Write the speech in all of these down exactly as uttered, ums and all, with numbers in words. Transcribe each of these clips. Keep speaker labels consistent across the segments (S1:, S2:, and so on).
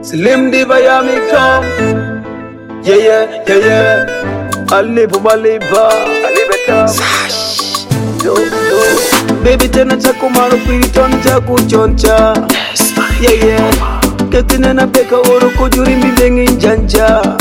S1: Slim Diva Yami come. Yeah, yeah, yeah, yeah. Alibu Maliba. Alibeta. Sash. Yo, yo. Baby tena chako maru piriton chaku choncha. Yeah, yeah. Ketine na peka oro kujuri mbengi njanja.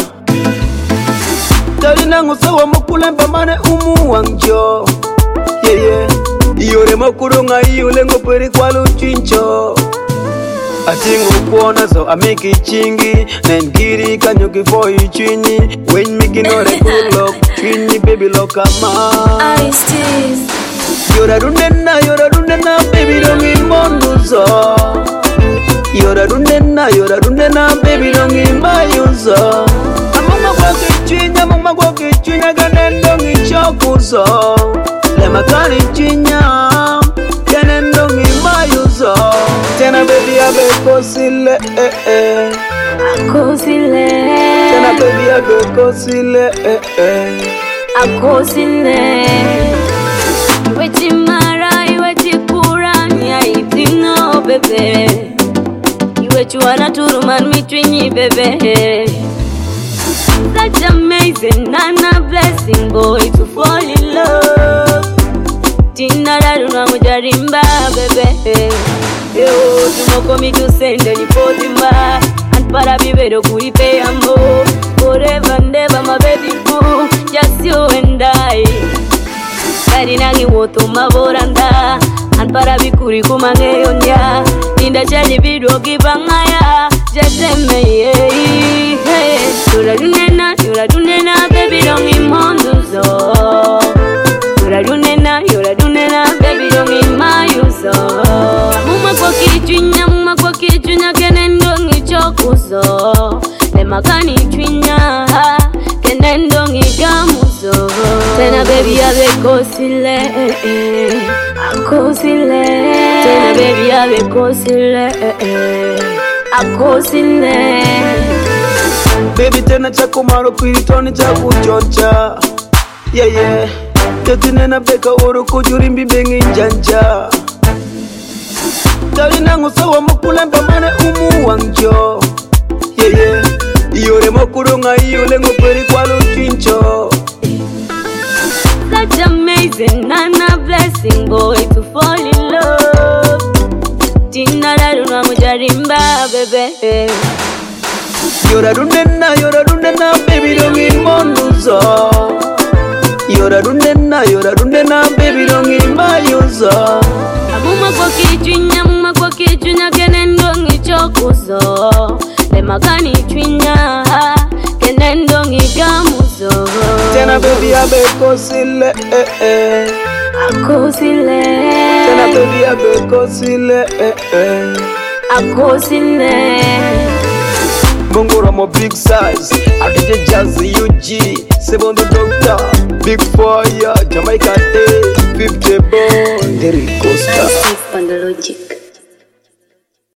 S1: Tali nangu sawa mukulemba mane umu wangjo. Yeah, yeah. Iyore makurunga iyo lengo peri kwa luchincho. Atingu kuona so amiki chingi Nengiri kanyuki for ichini When me ginore kulok Chini baby lokama
S2: Ice-T's
S1: Yora dunena, yora dunena Baby dongi monduzo Yora dunena, yora dunena Baby dongi mayuzo Amama kwa kichinya, amama kwa kichinya Ganendongi chokuzo Lema kani chinya Ganendongi mayuzo Tena baby abe kosile eh eh
S2: Akosile
S1: Tena baby abe kosile eh eh
S2: Akosile Iwe chimara, iwe chikura Nya itingo bebe Iwe chuana turuman mitwinyi bebe Such amazing, nana blessing boy to fall in love Tina daruna mujarimba bebe Yo, tumoko mi tu sende ni potimba And para vivero kuipe amor Forever and ever my baby boo Just you and I Kari nangi woto mavoranda And para vikuri kumange yonya Ninda chali video kibangaya Jeteme ye Yura dunena, yura dunena Baby dongi monduzo Yura dunena, yura dunena Baby dongi mayuzo Muma kwa kichunya, muma kwa kichunya Kenendongi chokuzo Lema kani chunya Kenendongi gamuzo Tena baby abe kosile Akosile Tena baby abe kosile Akosile
S1: Baby tena chako maro piritoni chaku choncha. Yeah, yeah. Ketine na peka oro kujuri mbengi njanja. Tali nangu sawa mukulemba mane umu wangjo. Yeah, yeah. Iyore makurunga iyo lengo peri kwa luchincho.
S2: Such amazing, nana blessing boy to fall in love Tina daruna mujarimba bebe
S1: Yora dunena, yora dunena Baby dongi monduzo Yora dunena, yora dunena Baby dongi mayuzo
S2: Amuma kwa kichunya, amuma kwa kichunya Kenendongi chokuzo Lema kani chunya Kenendongi gamuzo
S1: Tena baby abe kosile eh eh
S2: Akosile
S1: Tena baby abe kosile eh eh
S2: Akosile
S1: Mungura mo big size Adije Jazzy U G Sebondo Doctor Big Fire Jamaica Day fifty boy Derry Costa
S2: Ice-T's Pandalogic